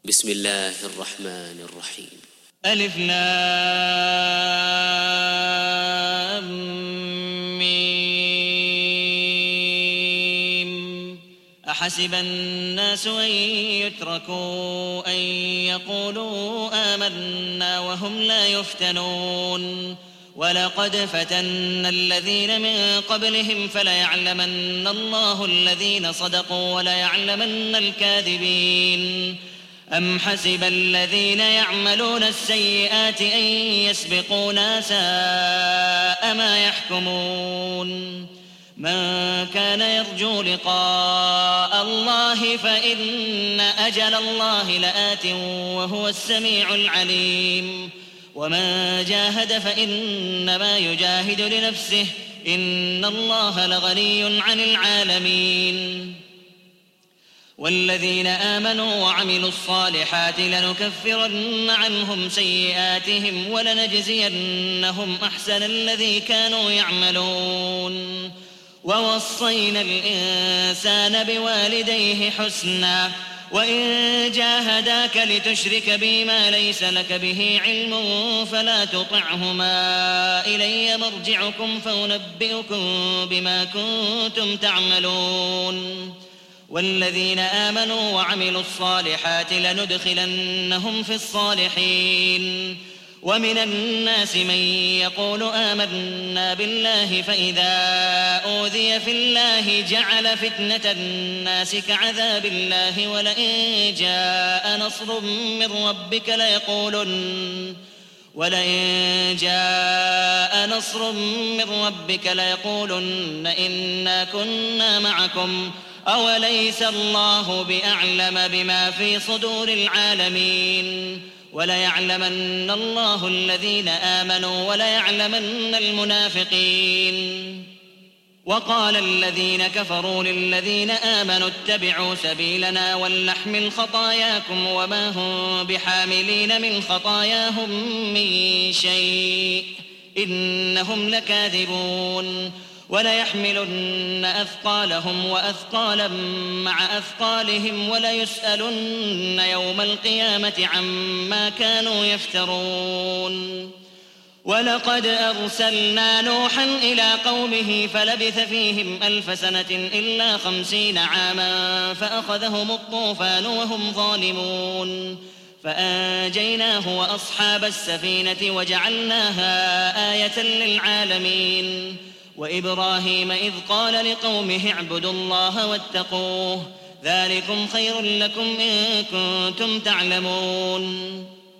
بسم الله الرحمن الرحيم. ألف لام ميم. أحسب الناس أن يتركوا أن يقولوا آمنا وهم لا يفتنون ولقد فتنا الذين من قبلهم فليعلمن الله الذين صدقوا وليعلمن الكاذبين. أم حسب الذين يعملون السيئات أن يسبقونا ساء ما يحكمون. من كان يرجو لقاء الله فإن أجل الله لآت وهو السميع العليم. ومن جاهد فإنما يجاهد لنفسه إن الله لغني عن العالمين. والذين آمنوا وعملوا الصالحات لنكفرن عنهم سيئاتهم ولنجزينهم أحسن الذي كانوا يعملون. ووصينا الإنسان بوالديه حسنا وإن جاهداك لتشرك بي ما ليس لك به علم فلا تطعهما إلي مرجعكم فأنبئكم بما كنتم تعملون. والذين آمنوا وعملوا الصالحات لندخلنهم في الصالحين. ومن الناس من يقول آمنا بالله فإذا أوذي في الله جعل فتنة الناس كعذاب الله ولئن جاء نصر من ربك ليقولن إنا كنا معكم أوليس الله بأعلم بما في صدور العالمين. وليعلمن الله الذين آمنوا وليعلمن المنافقين. وقال الذين كفروا للذين آمنوا اتبعوا سبيلنا ولنحمل خطاياكم وما هم بحاملين من خطاياهم من شيء إنهم لكاذبون. وليحملن أثقالهم وأثقالا مع أثقالهم وليسألن يوم القيامة عما كانوا يفترون. ولقد أرسلنا نوحا إلى قومه فلبث فيهم 1000 سنة إلا 50 عاما فأخذهم الطوفان وهم ظالمون فأنجيناه وأصحاب السفينة وجعلناها آية للعالمين. وإبراهيم إذ قال لقومه اعبدوا الله واتقوه ذلكم خير لكم إن كنتم تعلمون.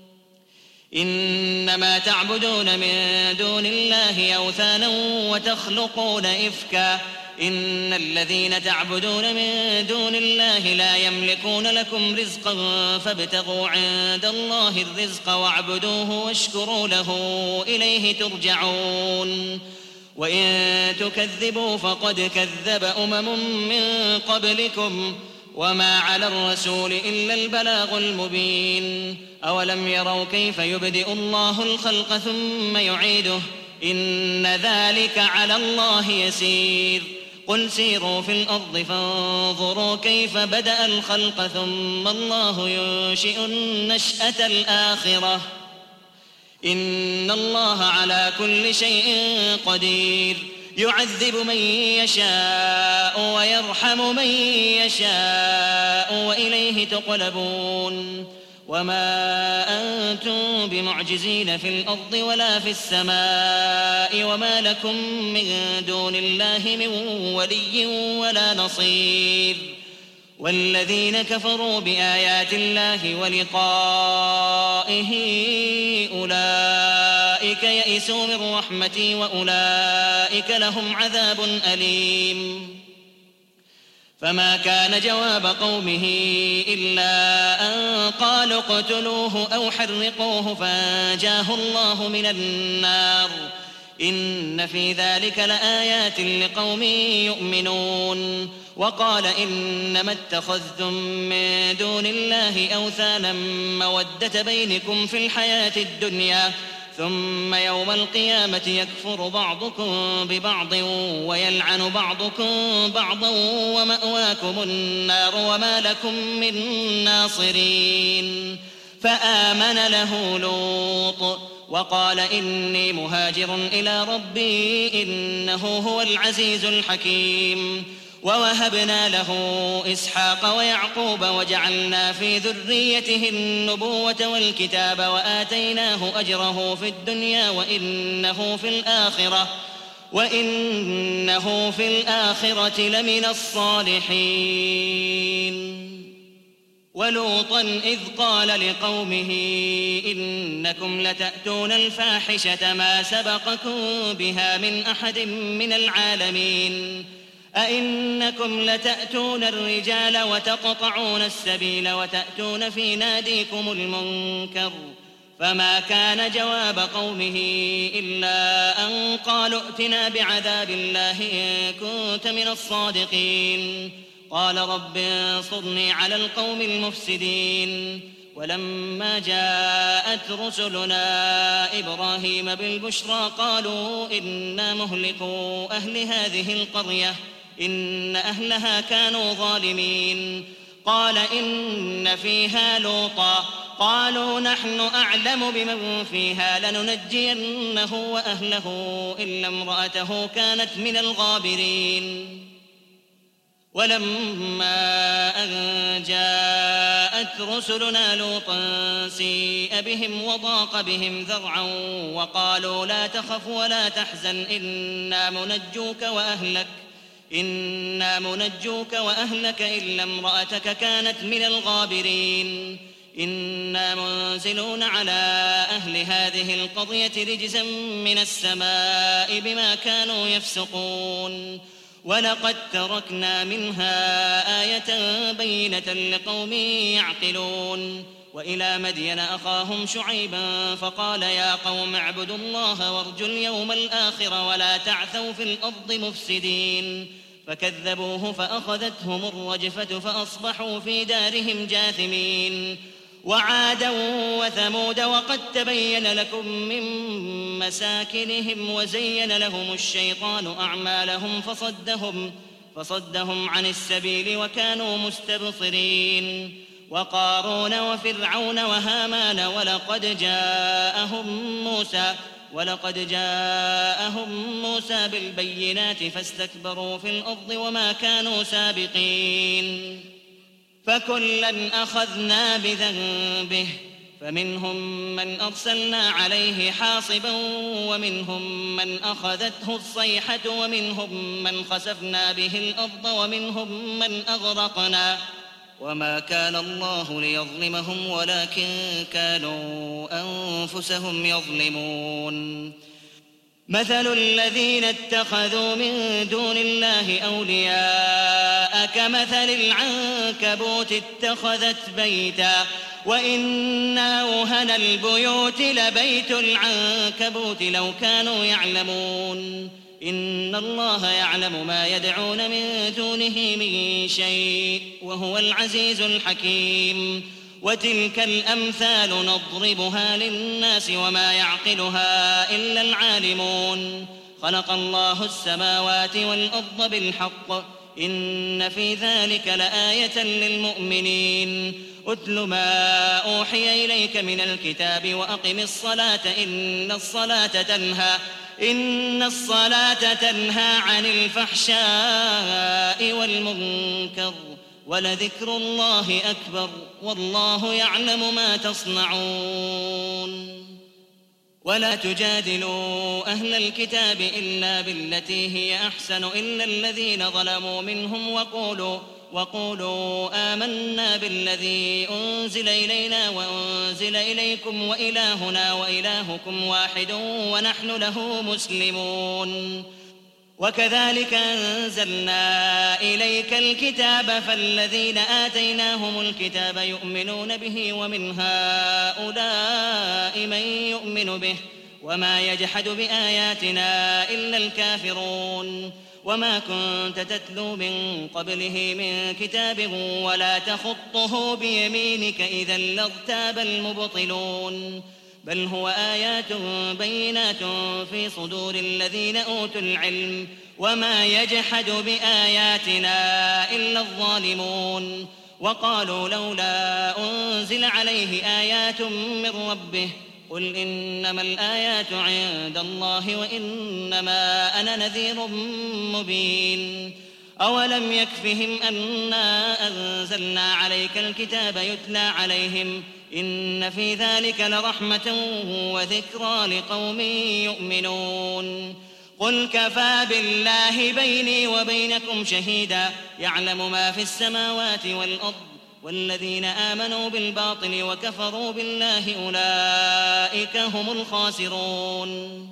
إنما تعبدون من دون الله أوثانا وتخلقون إفكا إن الذين تعبدون من دون الله لا يملكون لكم رزقا فابتغوا عند الله الرزق واعبدوه واشكروا له إليه ترجعون. وإن تكذبوا فقد كذب من قبلكم وما على الرسول إلا البلاغ المبين. أولم يروا كيف يبدئ الله الخلق ثم يعيده إن ذلك على الله يسير. قل سيروا في الأرض فانظروا كيف بدأ الخلق ثم الله ينشئ النشأة الآخرة إن الله على كل شيء قدير. يعذب من يشاء ويرحم من يشاء وإليه تقلبون. وما أنتم بمعجزين في الأرض ولا في السماء وما لكم من دون الله من ولي ولا نصير. والذين كفروا بآيات الله ولقائه أولئك يئسوا من رحمتي وأولئك لهم عذاب أليم. فما كان جواب قومه إلا أن قالوا اقتلوه أو حرقوه فأنجاه الله من النار إن في ذلك لآيات لقوم يؤمنون. وقال إنما اتخذتم من دون الله أوثانا مودة بينكم في الحياة الدنيا ثم يوم القيامة يكفر بعضكم ببعض ويلعن بعضكم بعضا ومأواكم النار وما لكم من ناصرين. فآمن له لوط وقال إني مهاجر إلى ربي إنه هو العزيز الحكيم. ووهبنا له إسحاق ويعقوب وجعلنا في ذريته النبوة والكتاب وآتيناه أجره في الدنيا وإنه في الآخرة لمن الصالحين. ولوطا إذ قال لقومه إنكم لتأتون الفاحشة ما سبقكم بها من أحد من العالمين أئنكم لتأتون الرجال وتقطعون السبيل وتأتون في ناديكم المنكر. فما كان جواب قومه إلا أن قالوا ائتنا بعذاب الله إن كنت من الصادقين. قال رب انصرني على القوم المفسدين. ولما جاءت رسلنا إبراهيم بالبشرى قالوا إنا مهلكو أهل هذه القرية إن أهلها كانوا ظالمين. قال إن فيها لوطا قالوا نحن أعلم بمن فيها لننجينه وأهله إلا امرأته كانت من الغابرين. ولما أن جاءت رسلنا لوطا سيء بهم وضاق بهم ذرعا وقالوا لا تخف ولا تحزن إنا منجوك وأهلك إلا امرأتك كانت من الغابرين. إنا منزلون على أهل هذه القرية رجزا من السماء بما كانوا يفسقون. ولقد تركنا منها آية بينة لقوم يعقلون. وإلى مدين أخاهم شعيبا فقال يا قوم اعبدوا الله وارجوا اليوم الآخر ولا تعثوا في الأرض مفسدين. فكذبوه فأخذتهم الرجفة فأصبحوا في دارهم جاثمين. وعادا وثمود وقد تبين لكم من مساكنهم وزين لهم الشيطان أعمالهم فصدهم عن السبيل وكانوا مستبصرين. وقارون وفرعون وهامان ولقد جاءهم موسى بالبينات فاستكبروا في الأرض وما كانوا سابقين. فكلا أخذنا بذنبه فمنهم من أرسلنا عليه حاصبا ومنهم من أخذته الصيحة ومنهم من خسفنا به الأرض ومنهم من أغرقنا وما كان الله ليظلمهم ولكن كانوا أنفسهم يظلمون. مثل الذين اتخذوا من دون الله أولياء كمثل العنكبوت اتخذت بيتا وإن أوهن البيوت لبيت العنكبوت لو كانوا يعلمون. إن الله يعلم ما يدعون من دونه من شيء وهو العزيز الحكيم. وتلك الأمثال نضربها للناس وما يعقلها إلا العالمون. خلق الله السماوات والأرض بالحق إن في ذلك لآية للمؤمنين. أتل ما أوحي إليك من الكتاب وأقم الصلاة إن الصلاة تنهى عن الفحشاء والمنكر ولذكر الله أكبر والله يعلم ما تصنعون. ولا تجادلوا أهل الكتاب إلا بالتي هي أحسن إلا الذين ظلموا منهم وقولوا آمنا بالذي أنزل إلينا وأنزل إليكم وإلهنا وإلهكم واحد ونحن له مسلمون. وكذلك أنزلنا إليك الكتاب فالذين آتيناهم الكتاب يؤمنون به ومن هؤلاء من يؤمن به وما يجحد بآياتنا إلا الكافرون. وما كنت تتلو من قبله من كتاب ولا تخطه بيمينك إذا لارتاب المبطلون. بل هو آيات بينات في صدور الذين أوتوا العلم وما يجحد بآياتنا إلا الظالمون وقالوا لولا أنزل عليه آيات من ربه قل إنما الآيات عند الله وإنما أنا نذير مبين أولم يكفهم أنا أنزلنا عليك الكتاب يتلى عليهم إن في ذلك لرحمة وذكرى لقوم يؤمنون قل كفى بالله بيني وبينكم شهيدا يعلم ما في السماوات والأرض والذين آمنوا بالباطل وكفروا بالله أولئك هم الخاسرون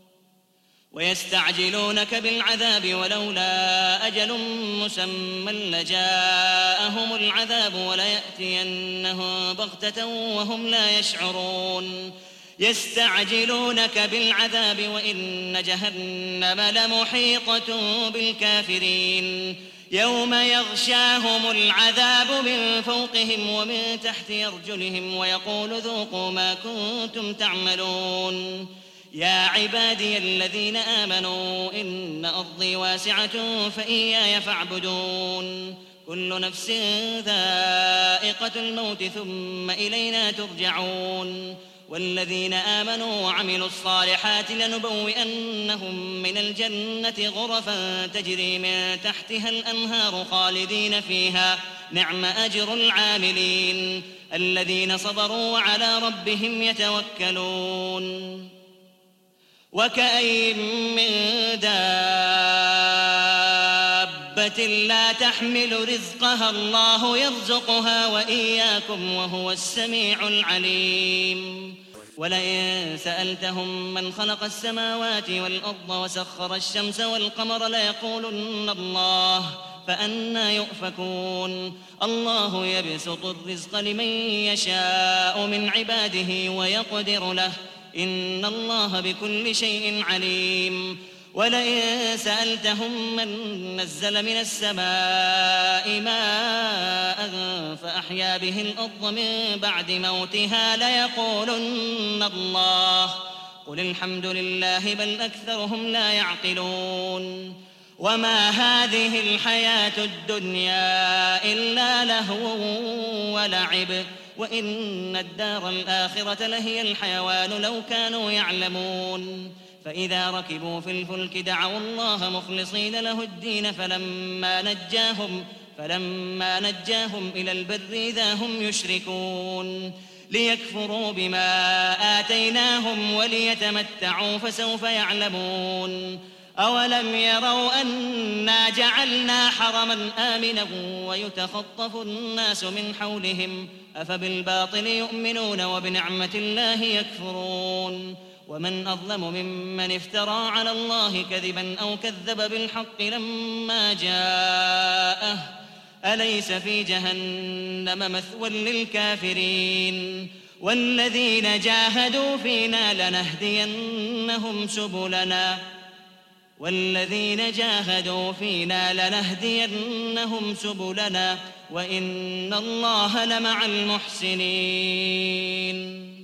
ويستعجلونك بالعذاب ولولا أجل مسمى لجاءهم العذاب وليأتينهم بغتة وهم لا يشعرون يستعجلونك بالعذاب وإن جهنم لمحيطة بالكافرين يوم يغشاهم العذاب من فوقهم ومن تحت أرجلهم ويقول ذوقوا ما كنتم تعملون يا عبادي الذين آمنوا إن أرضي واسعة فإياي فاعبدون كل نفس ذائقة الموت ثم إلينا ترجعون والذين آمنوا وعملوا الصالحات لنبوئنهم من الجنة غرفا تجري من تحتها الأنهار خالدين فيها نعم أجر العاملين الذين صبروا وعلى ربهم يتوكلون وكأين من دابة لا تحمل رزقها الله يرزقها وإياكم وهو السميع العليم ولئن سألتهم من خلق السماوات والأرض وسخر الشمس والقمر ليقولن الله فأنى يؤفكون الله يبسط الرزق لمن يشاء من عباده ويقدر له إن الله بكل شيء عليم ولئن سألتهم من نزل من السماء ماء فأحيا به الأرض من بعد موتها ليقولن الله قل الحمد لله بل أكثرهم لا يعقلون وما هذه الحياة الدنيا إلا لهو ولعب وإن الدار الآخرة لهي الحيوان لو كانوا يعلمون فإذا ركبوا في الفلك دعوا الله مخلصين له الدين فلما نجاهم إلى البر إذا هم يشركون ليكفروا بما آتيناهم وليتمتعوا فسوف يعلمون أولم يروا أنا جعلنا حرما آمنا ويتخطف الناس من حولهم أفبالباطل يؤمنون وبنعمة الله يكفرون ومن أظلم ممن افترى على الله كذبا أو كذب بالحق لما جاءه أليس في جهنم مثوى للكافرين والذين جاهدوا فينا لنهدينهم سبلنا وإن الله لمع المحسنين